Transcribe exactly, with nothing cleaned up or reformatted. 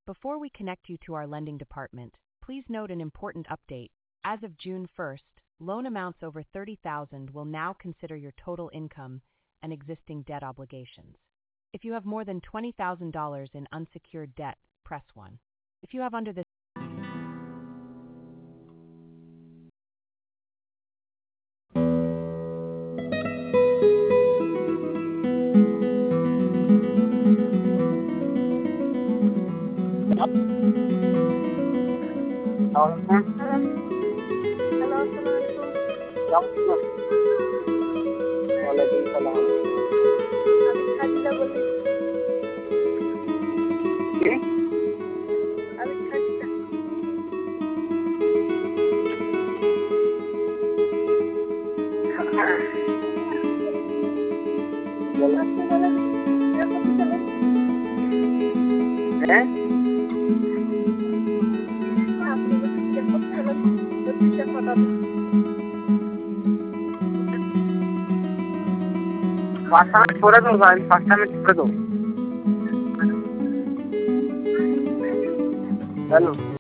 Before we connect you to our lending department, please note an important update. As of June first, loan amounts over thirty thousand dollars will now consider your total income and existing debt obligations. If you have more than twenty thousand dollars in unsecured debt, press one. If you have under this hello अस्सलाम वालेकुम। वालेकुम सलाम। আমি খাদিজা বলি। কে? আমি খাদিজা। বলো। আপনি বলেন বিয়ে করতে চান? হ্যাঁ? আপনি যদি বিয়ে করতে চান, তো বিয়ে করাবেন। পাঁচ মিনিট করে দাও ভাই, পাঁচটা মিনিট করে দাও। হ্যালো।